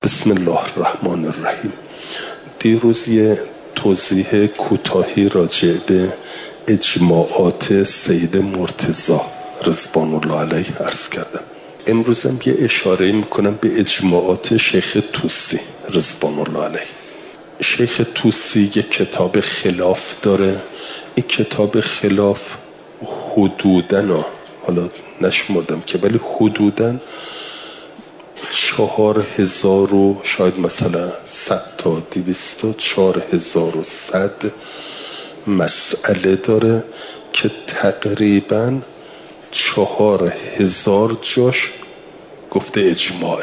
بسم الله الرحمن الرحیم. دیروز یه توضیح کوتاهی راجع به اجماعات سید مرتضی رضوان الله علیه عرض کردم. امروزم یه اشاره میکنم به اجماعات شیخ طوسی رضوان الله علیه. شیخ طوسی یه کتاب خلاف داره. این کتاب خلاف حدوداً، حالا نشمردم که، ولی حدوداً 4000 و شاید مثلا 100 تا 200 تا 4100 مسئله داره که تقریبا 4000 جاش گفته اجماعه.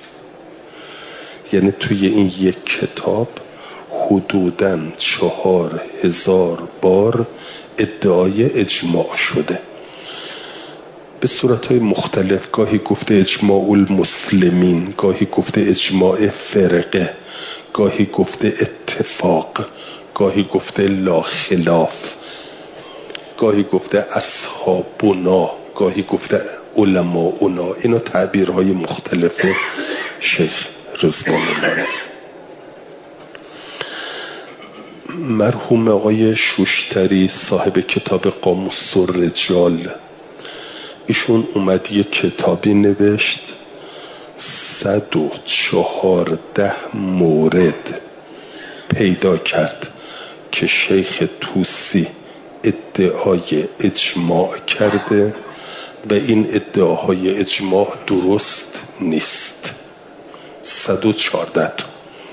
یعنی توی این یک کتاب حدوداً 4000 بار ادعای اجماع شده به صورتهای مختلف. گاهی گفته اجماع المسلمین، گاهی گفته اجماع فرقه، گاهی گفته اتفاق، گاهی گفته لا خلاف، گاهی گفته اصحابنا، گاهی گفته علماؤنا. اینا تعبیرهای مختلف شیخ رضوان الله. مرحوم آقای شوشتری صاحب کتاب قاموس الرجال، ایشون اومد یک کتابی نوشت 114 مورد پیدا کرد که شیخ طوسی ادعای اجماع کرده و این ادعاهای اجماع درست نیست. 114 تا.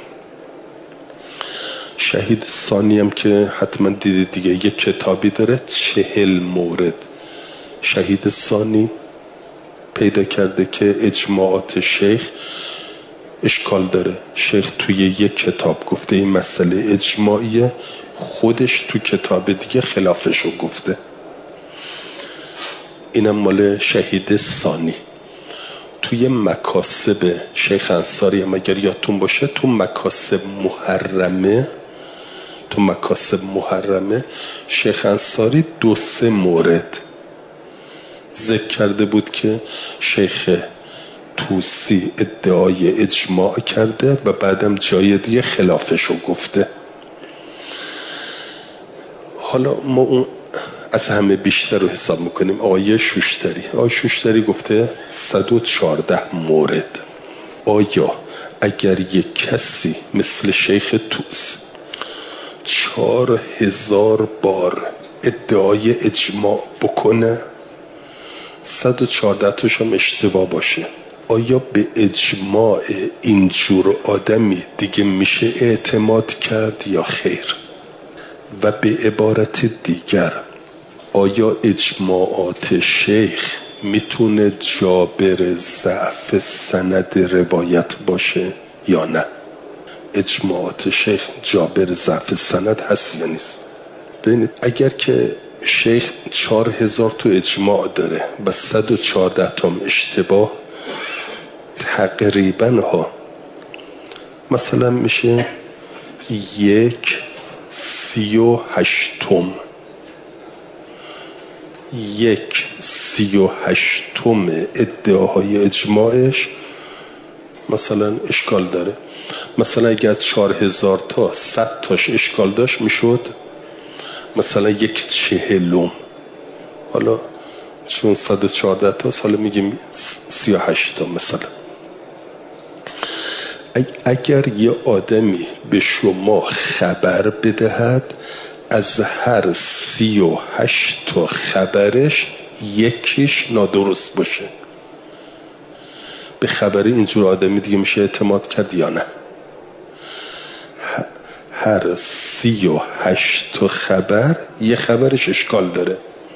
شهید ثانی هم که حتما دیده دیگه، یک کتابی داره 40 مورد. شهید ثانی پیدا کرده که اجماعات شیخ اشکال داره. شیخ توی یک کتاب گفته این مسئله اجماعیه، خودش تو کتاب دیگه خلافشو گفته. اینم مال شهید ثانی. توی مکاسب شیخ انصاری هم اگر یادتون باشه، تو مکاسب محرمه شیخ انصاری 2-3 مورد ذکر کرده بود که شیخ طوسی ادعای اجماع کرده و بعدم جای دیگه خلافشو گفته. حالا ما اون از همه بیشتر رو حساب میکنیم آقای شوشتری گفته 114 مورد. آیا اگر یک کسی مثل شیخ طوسی 4000 بار ادعای اجماع بکنه، 114 تاش هم اشتباه باشه، آیا به اجماع اینجور آدمی دیگه میشه اعتماد کرد یا خیر؟ و به عبارت دیگر، آیا اجماعات شیخ میتونه جابر ضعف سند روایت باشه یا نه؟ اجماعات شیخ جابر ضعف سند هست یا نیست؟ ببینید، اگر که شیخ 4000 تو اجماع داره و 114 تام اشتباه، تقریبا ها مثلا میشه 1/38 ادعاهای اجماعش مثلا اشکال داره. مثلا اگر 4000 تا 100 تاش اشکال داشت میشد مثلا 1/40. حالا چون 114 تاست حالا میگیم 38 تا مثلا. اگر یه آدمی به شما خبر بدهد از هر 38 تا خبرش یکیش نادرست باشه، به خبر اینجور آدمی دیگه میشه اعتماد کرد یا نه؟ هر 38 تا خبر یه خبرش اشکال داره.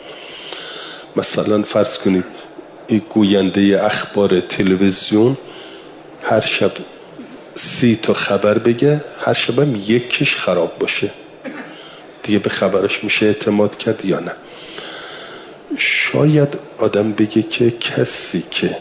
مثلا فرض کنید این گوینده اخبار تلویزیون هر شب 30 تا خبر بگه، هر شبم یکیش خراب باشه، دیگه به خبرش میشه اعتماد کرد یا نه؟ شاید آدم بگه که کسی که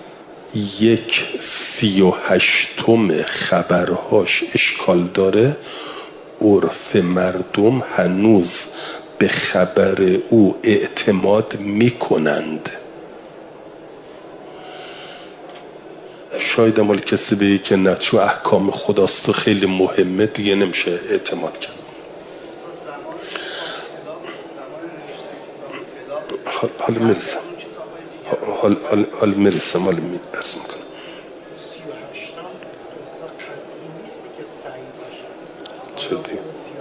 1/38 خبرهاش اشکال داره، عرف مردم هنوز به خبر او اعتماد میکنند. شاید مال کسی بگه که نه چون احکام خداست و خیلی مهمه دیگه نمیشه اعتماد کرد. حالا میرسم حالا میرسم حالا عرض میکنم. چه دیگه؟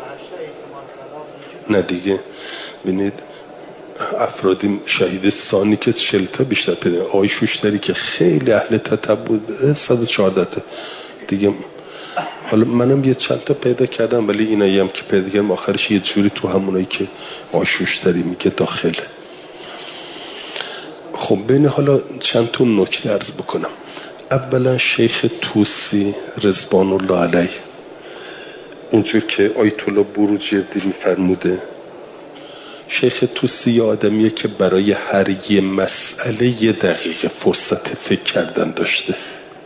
نه دیگه ببینید افرادی شهید ثانی که 40 تا بیشتر پیدا، آقای شوشتری که خیلی اهل تتبع 114 تا دیگه. حالا منم یه چند تا پیدا کردم ولی اینایی هم که پیدا کردم آخرش یه جوری تو همونایی که آقای شوشتری میگه داخله. خب بین حالا چند تا نکته عرض بکنم. اولا شیخ طوسی رضوان الله علیه اونجور که آیت الله بروجردی میفرموده، شیخ طوسی یه آدمیه که برای هر یه مسئله 1 دقیقه فرصت فکر کردن داشته.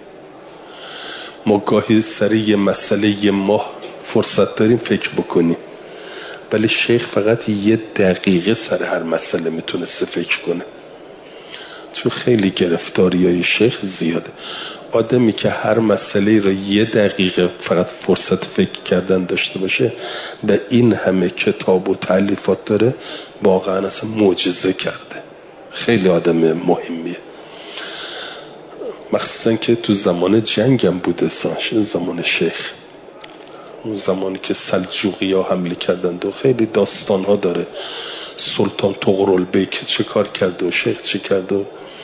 ما گاهی سر یه مسئله 1 ماه فرصت داریم فکر بکنیم، ولی شیخ فقط 1 دقیقه سر هر مسئله میتونسته فکر کنه. چون خیلی گرفتاریای شیخ زیاده. آدمی که هر مسئله را 1 دقیقه فقط فرصت فکر کردن داشته باشه و این همه کتاب و تالیفات داره، واقعا اصلا معجزه کرده. خیلی آدم مهمیه، مخصوصا که تو زمان جنگ هم بوده، زمان شیخ، اون زمانی که سلجوقی ها حمله کردند و خیلی داستان ها داره. سلطان طغرالبیک چه کار کرده و شیخ چه کرده.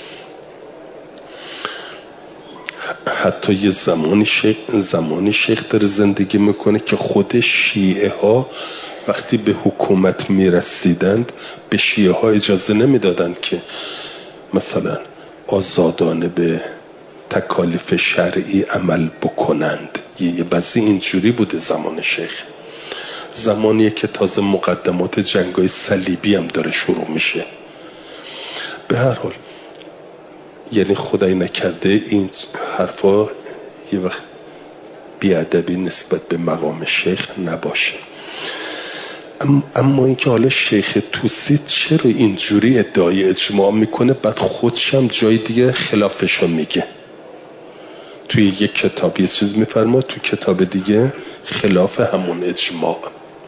حتی یه زمانی شیخ داره زندگی میکنه که خود شیعه ها وقتی به حکومت میرسیدند به شیعه ها اجازه نمیدادند که مثلا آزادانه به تکالیف شرعی عمل بکنند. یه بعضی اینجوری بوده زمان شیخ. زمانیه که تازه مقدمات جنگای صلیبی هم داره شروع میشه. به هر حال یعنی خدای نکرده این حرفا یه وقت بیادبی نسبت به مقام شیخ نباشه. اما اینکه حالا شیخ طوسی چرا اینجوری ادعای اجماع میکنه، بعد خودشم جای دیگه خلافشو میگه. توی یک کتاب یه چیز میفرما، تو کتاب دیگه خلاف همون اجماع.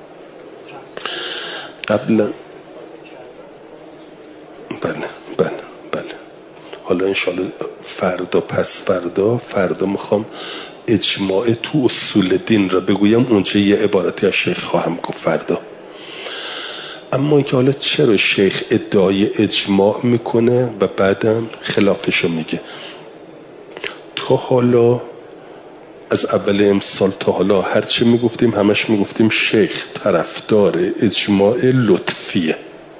قبلا بله حالا انشالله فردا پس فردا میخوام اجماع تو اصول دین را بگویم، اونجا یه عبارتی از شیخ خواهم گفت فردا. اما اینکه حالا چرا شیخ ادعای اجماع میکنه و بعدم خلافشو میگه. تا حالا از اول امسال تا حالا هرچی میگفتیم همش میگفتیم شیخ طرفدار اجماع لطفیه.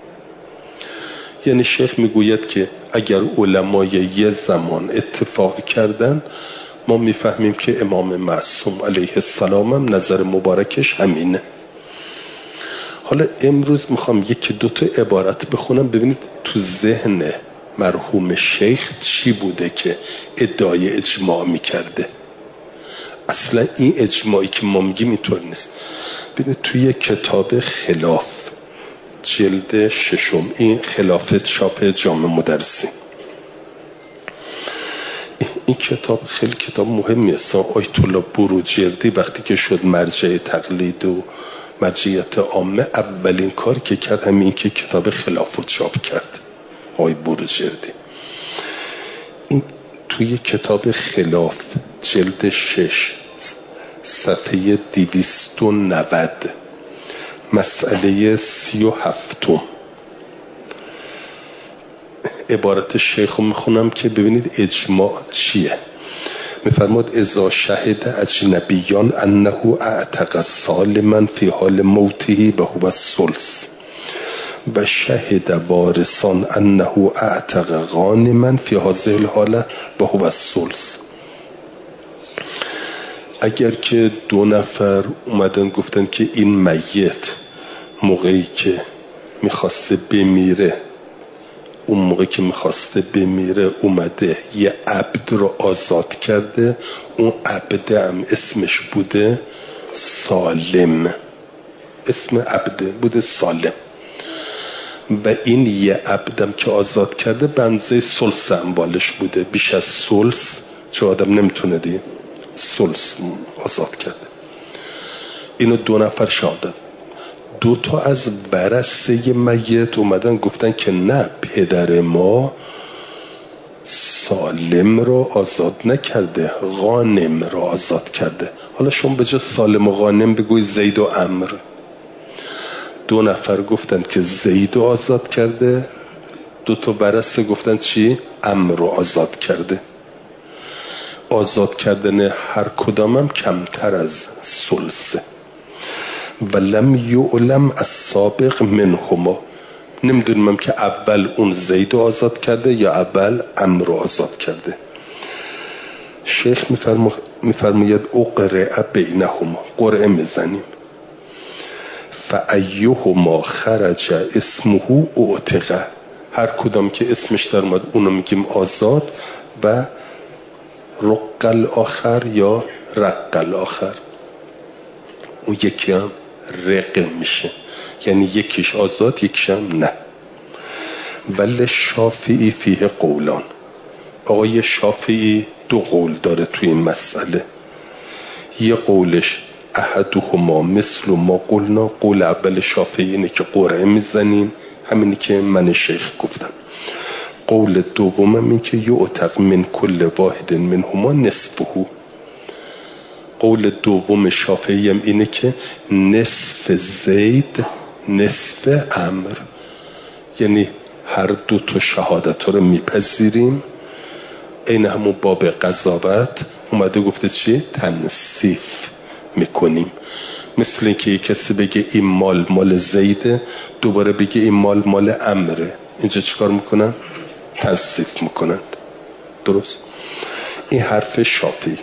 یعنی شیخ میگوید که اگر علمای یه زمان اتفاق کردن، ما میفهمیم که امام معصوم علیه السلام هم نظر مبارکش همینه. حالا امروز میخوام 1-2 تا عبارت بخونم ببینید تو ذهن مرحوم شیخ چی بوده که ادعای اجماع میکرده. اصلا این اجماعی که ما میگیم اینطور نیست. ببینید توی کتاب خلاف جلد 6، این خلاف چاپ جامع مدرسین، این کتاب خیلی کتاب مهمی است. آیت الله بروجردی وقتی که شد مرجع تقلید و مرجعیت عامه، اولین کار که کرد همین که کتاب خلاف رو چاپ کرد. آقای بروجردی این توی کتاب خلاف جلد 6 صفحه 290 مسئله 37 عبارت شیخ رو میخونم که ببینید اجماع چیه. میفرماد اذا شهد اجنبیان انه اعتق سالما فی حال موته و هو الثلث و شهد وارثان انه اعتق غانما فی هذه الحاله و هو الثلث. اگر که 2 نفر اومدن گفتن که این میت موقعی که میخواسته بمیره، اون موقع که میخواسته بمیره اومده یه عبد رو آزاد کرده، اون عبد هم اسمش بوده سالم، اسم عبد بوده سالم، و این یه عبدم که آزاد کرده بنزه ثلث اموالش بوده، بیش از ثلث چه آدم نمیتونه دی ثلث آزاد کرده. اینو 2 نفر شهادت. 2 تا از ورثه میت اومدن گفتن که نه، پدر ما سالم رو آزاد نکرده، غانم رو آزاد کرده. حالا شما به جای سالم و غانم بگوی زید و عمرو. 2 نفر گفتن که زید رو آزاد کرده، 2 تا ورثه گفتن چی؟ عمرو رو آزاد کرده. آزاد کردن هر کدامم کمتر از ثلثه. ولم یعلم السابق منهما، نمیدونیم که اول اون زید رو آزاد کرده یا اول عمرو رو آزاد کرده. شیخ میفرماید اقرع بینهما، قرعه میزنیم. فایهما خرج اسمه اعتق، هر کدام که اسمش در اومد اونو میگیم آزاد. و رق الاخر یا رق الاخر، اون یکی هم رق میشه، یعنی یکیش آزاد یکیش هم نه. ولی شافعی فیه قولان، آقای شافعی 2 قول داره توی این مسئله. یه قولش احدهما مثل ما قلنا، قول اول شافعی اینه که قرعه میزنیم، همینی که من شیخ گفتم. قول دومم این که یعتق من کل واحد منهما نصفه. قول دوم شافعی هم اینه که نصف زید نصف عمرو، یعنی هر 2 تا شهادت رو میپذیریم. این همون باب قضاوت اومده گفته چی؟ تنصیف میکنیم. مثل اینکه یک کسی بگه این مال زیده، دوباره بگه این مال عمره، اینجا چیکار میکنن؟ تنصیف میکنند. درست؟ این حرف شافعی.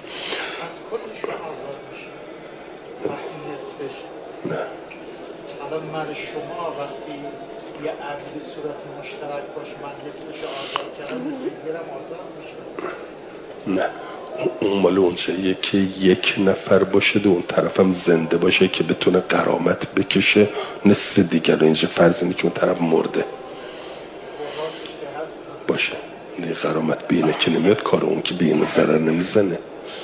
نه. الان من شما وقتی یه عقد صورت مشترک باشه من نصفش آزاد کردم، نصف دیگرم آزاد میشه؟ نه، اون مال اونجاییه که یک نفر باشه و اون طرفم زنده باشه که بتونه غرامت بکشه نصف دیگر رو. اینجا فرض اینه که اون طرف مرده باشه، دیگه غرامت بینه که نمیاد، کار اون که بینه ضرر نمیزنه.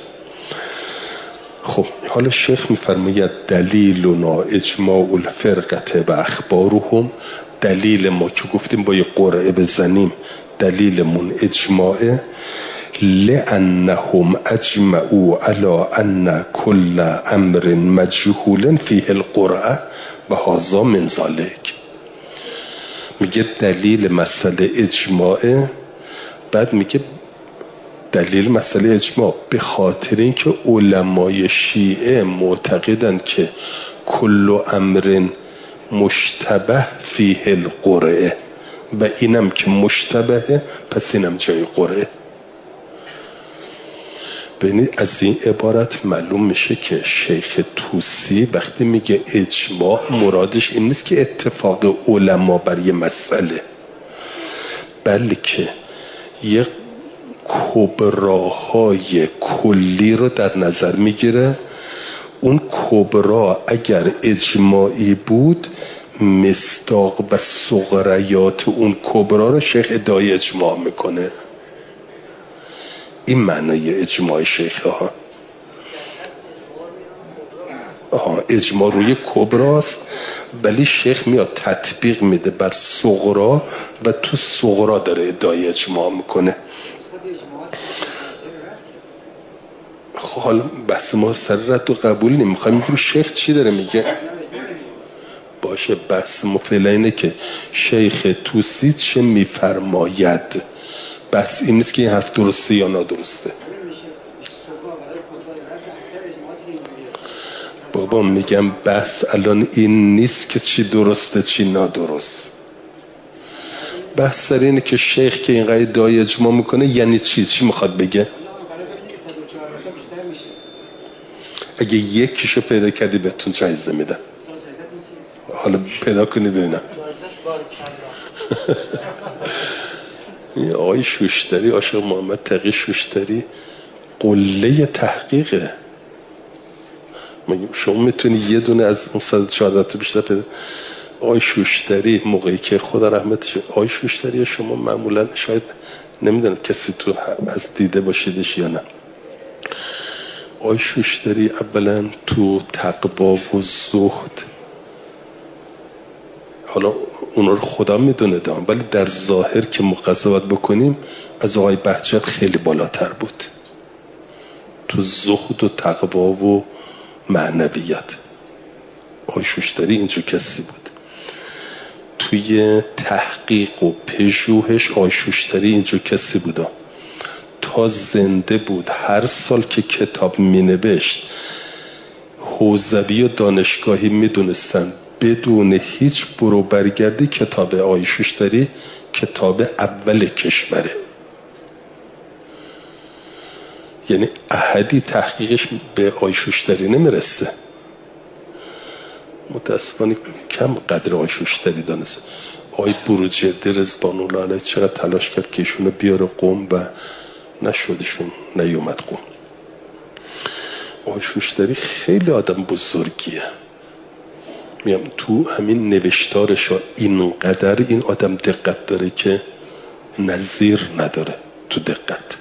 خب حالا شیخ میفرماید دلیلنا اجماع الفرقه و اخبارهم، دلیل ما که گفتیم با یه قرعه بزنیم دلیلمون اجماعه. لأنهم اجمعوا على ان كل امر مجهول فيه القرعه و هذا من ذلك. میگه دلیل مسئله اجماعه، بعد میگه دلیل مسئله اجماع به خاطر اینکه علمای شیعه معتقدن که کل امر مشتبه فیه القرعه و اینم که مشتبهه پس اینم جای قرعه. ببینید از این عبارت معلوم میشه که شیخ طوسی وقتی میگه اجماع مرادش این نیست که اتفاق علما بر یه مسئله، بلکه یه کبراهای کلی رو در نظر میگیره. اون کبرا اگر اجماعی بود مصداق و صغریات اون کبرا رو شیخ ادعای اجماع میکنه. این معنی اجماع شیخ ها. اجماع روی کبراست ولی شیخ میاد تطبیق میده بر صغرا و تو صغرا داره ادعای اجماع میکنه. حالا بحث ما سر رد و قبول نمیخوایم، میگیم شیخ چی داره میگه. باشه بحث ما فعلا اینه که شیخ طوسی چه میفرماید، بس این نیست که این حرف درسته یا نادرسته. بابا میگم بحث الان این نیست که چی درسته چی نادرست. بحث سر اینه که شیخ که اینقدر ادعای اجماع میکنه یعنی چی میخواد بگه. اگه یکیشو پیدا کردی بهتون جایزه میدم. حالا پیدا کنی ببینم. این آقای شوشتری، عاشق محمد تقی شوشتری، قله تحقیقه. شما میتونی یه دونه از اون 114 تا بیشتر پیدا. آقای شوشتری موقعی که خدا رحمتش، آقای شوشتری شما معمولا شاید نمیدونم کسی تو از دیده باشیدش یا نه. آقای شوشتری اولا تو تقوا و زهد، حالا اونا رو خدا میدونه دام، ولی در ظاهر که ما قضاوت بکنیم از آقای بهجت خیلی بالاتر بود تو زهد و تقوا و معنویت. آقای شوشتری اینجور کسی بود. توی تحقیق و پژوهش آقای شوشتری اینجور کسی بود تا زنده بود هر سال که کتاب می نوشت حوزوی و دانشگاهی می دونستن بدون هیچ برو برگردی کتاب آقای شوشتری کتاب اول کشوره. یعنی احدی تحقیقش به آقای شوشتری نمیرسه. متاسفانه کم قدر آقای شوشتری دانست. آقای بروجردی رضوان الله علیه چقدر تلاش کرد که ایشونو بیاره قم و نشدشون نیومد قم. آقای شوشتری خیلی آدم بزرگیه. میگم تو همین نوشتارش اینقدر این آدم دقت داره که نظیر نداره تو دقت.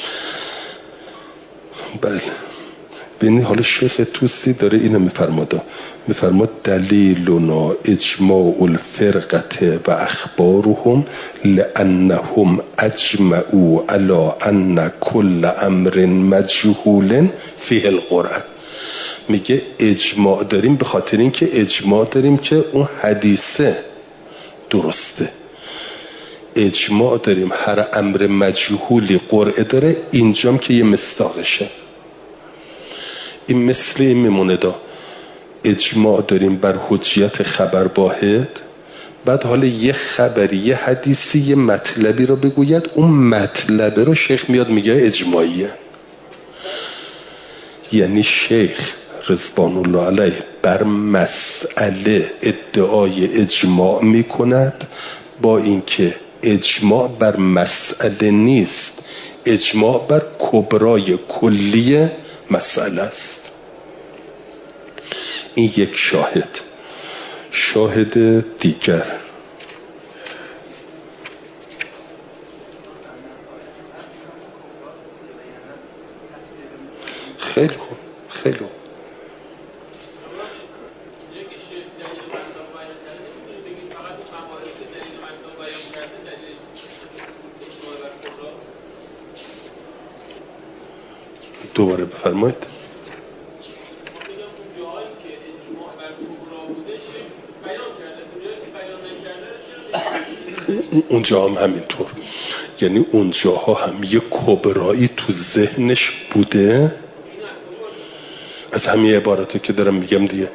بله ببینید حالا شیخ توسی داره اینو میفرماد دلیلنا اجماع الفرقه و اخبارهم لانهم اجمعوا علی ان کل امر مجهول فیه القرآن. میگه اجماع داریم به خاطر اینکه اجماع داریم که اون حدیثه درسته. اجماع داریم هر امر مجهولی قرعه داره، اینجام که یه مصداقشه. این مثل این میمونه اجماع داریم بر حجیت خبر واحد، بعد حالا یه خبری یه حدیثی یه مطلبی رو بگوید، اون مطلبه رو شیخ میاد میگه اجماعیه. یعنی شیخ رضوان الله علیه بر مسئله ادعای اجماع میکند، با اینکه اجماع بر مسئله نیست، اجماع بر کبرای کلی مسئله است. این یک شاهد. شاهد دیگر خیلی خوب خیلی خوب. دوباره بفرمایید. اونجا هم همینطور، یعنی اونجاها هم یه کبرایی تو ذهنش بوده. از همین عباراتو که دارم میگم دیگه.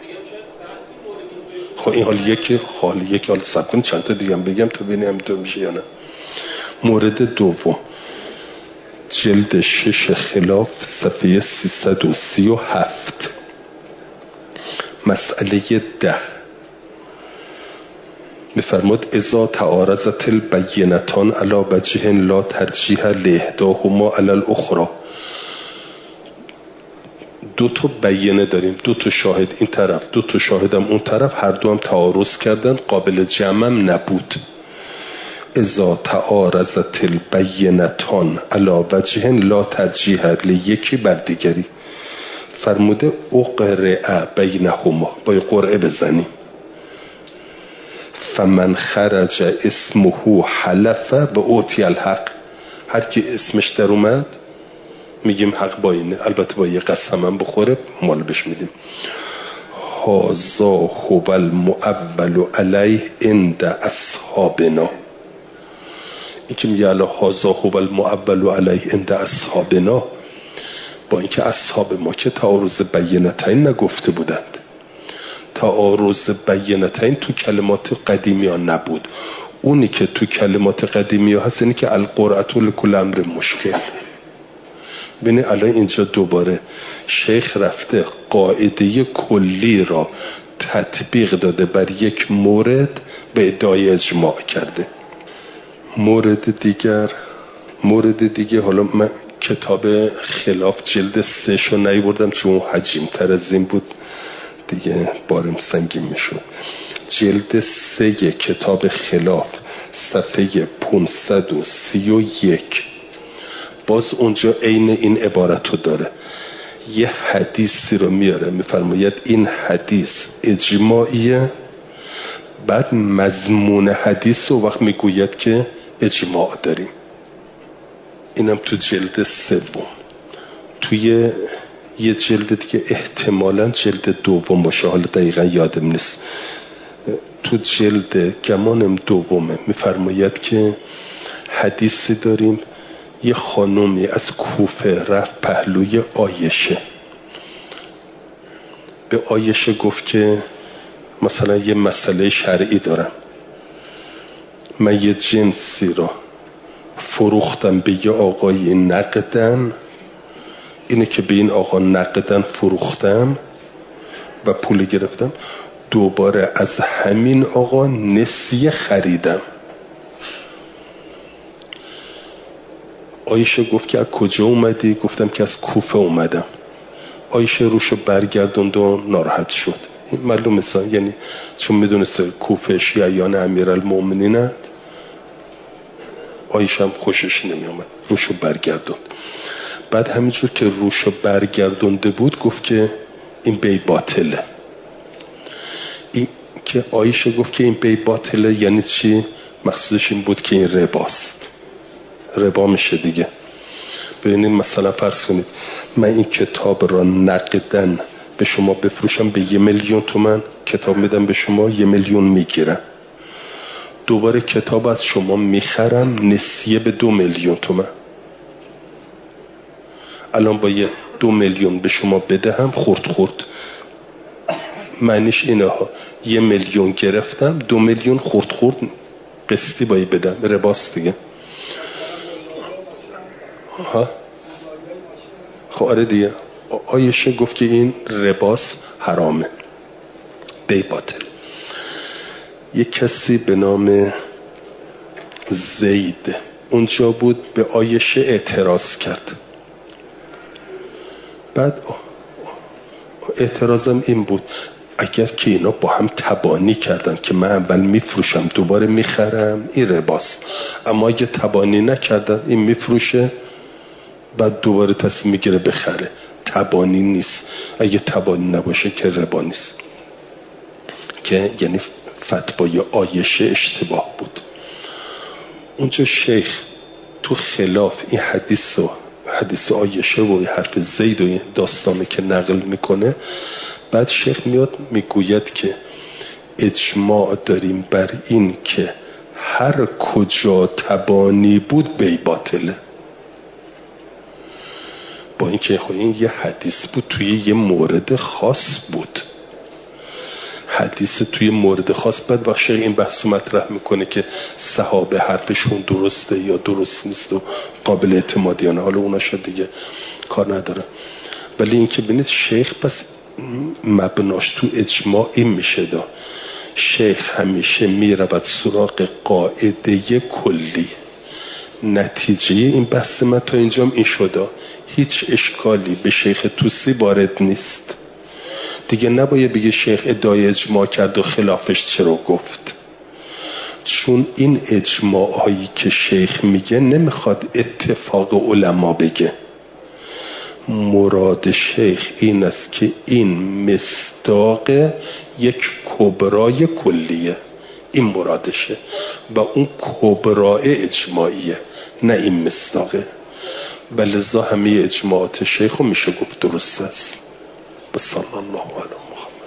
خب این حال یکی حال سب کنید چند تا دیگه هم بگم تا ببینیم همینطور میشه یا نه. مورد دوم جلد 6 خلاف صفحه 337 مسئله 10 میفرماد اذا تعارضت البینتان علی وجه لا ترجیح لاحداهما علی الاخرى. دو تا بیانه داریم، دو تا شاهد این طرف، دو تا شاهدم اون طرف، هر دو هم تعارض کردن، قابل جمع نبود. اذا تعارضت البینتان علی وجه لا ترجیح لیکی بر دیگری. فرموده اقرع بینهما، باید قرعه بزنیم. فمن خرج اسمه حلف و اوتی الحق. هر کی اسمش در اومد میگیم حق با اینه، البته با یه قسم هم بخوره مال بش میدیم. هذا هو المؤول علیه عند اصحابنا. این که میگه هذا هو المؤول علیه عند اصحابنا، با اینکه اصحاب ما که تعارض بینتین نگفته بودند. تعارض بینتین تو کلمات قدیمی ها نبود. اونی که تو کلمات قدیمی ها هست اینی که القرعة لکل امر مشکل. ببینید الان اینجا دوباره شیخ رفته قاعده کلی را تطبیق داده بر یک مورد، به ادعای اجماع کرده. مورد دیگه حالا من کتاب خلاف جلد 3 شو نیاوردم چون حجیم تر از این بود دیگه بارم سنگین میشد. جلد 3 کتاب خلاف صفحه 531 باز اونجا عین این عبارت رو داره. یه حدیثی رو میاره میفرماید این حدیث اجماعیه، بعد مضمون حدیث رو وقت میگوید که اجماع داریم. اینم تو جلد 3. توی یه جلد دیگه احتمالاً جلد 2 باشه، حالا دقیقا یادم نیست، تو جلد گمانم 2 میفرماید که حدیثی داریم یه خانومی از کوفه رفت پهلوی عایشه، به عایشه گفت که مثلا یه مسئله شرعی دارم، من یه جنسی را فروختم به یه آقای نقدن، اینه که به این آقا نقدن فروختم و پول گرفتم، دوباره از همین آقا نسیه خریدم. عایشه گفت که از کجا اومدی؟ گفتم که از کوفه اومدم. عایشه روشو برگردوند و ناراحت شد. این معلومه یعنی چون میدونست کوفه شیعیان امیرالمومنینه، عایشه هم خوشش نمی اومد، روشو برگردوند. بعد همینجور که روشو برگردونده بود گفت که این بی باطله. این که عایشه گفت که این بی باطله یعنی چی؟ مقصودش این بود که این رباست، ربا میشه دیگه. ببینید مثلا فرض کنید من این کتاب را نقدن به شما بفروشم به 1,000,000 تومان، کتاب میدم به شما 1,000,000 میگیرم، دوباره کتاب از شما میخرم نسیه به 2,000,000 تومان. الان با 2,000,000 به شما بدهم خورد معنیش اینه ها، 1,000,000 گرفتم 2,000,000 خورد قسطی باید بدم، رباست دیگه. ها خب آره دیگه. عایشه گفت که این رباس حرامه، بی باطل. یک کسی به نام زید اونجا بود، به عایشه اعتراض کرد. بعد اعتراضم این بود اگر که اینا با هم تبانی کردن که من اول میفروشم دوباره میخرم این رباست، اما اگه تبانی نکردن این میفروشه بعد دوباره تصمیم میگیره بخره، تبانی نیست. اگه تبانی نباشه که ربا نیست، که یعنی فتوای عایشه اشتباه بود. اونجا شیخ تو خلاف این حدیث عایشه و حرف زید و داستانی که نقل میکنه، بعد شیخ میاد میگوید که اجماع داریم بر این که هر کجا تبانی بود بی باطله. با اینکه خب این یه حدیث بود توی یه مورد خاص بود، حدیث توی مورد خاص. بعد وقت این بحث مطرح میکنه که صحابه حرفشون درسته یا درست نیست و قابل اعتماد یا نه، حالا اونا شد دیگه کار نداره. ولی اینکه ببینید شیخ پس مبناش تو اجماع این میشه دا شیخ همیشه میرود سراغ قاعده کلی. نتیجه این بحث من تا اینجام این شده، هیچ اشکالی به شیخ توسی وارد نیست دیگه. نباید بگه شیخ ادعای اجماع کرد و خلافش چرا گفت، چون این اجماع هایی که شیخ میگه نمیخواد اتفاق علما بگه. مراد شیخ این است که این مصداق یک کبرای کلیه، این مرادشه و اون کبرای اجماعیه، نه این مصداقه. ولذا همه اجماعات شیخ رو میشه گفت درست است. بسم الله علیه محمد.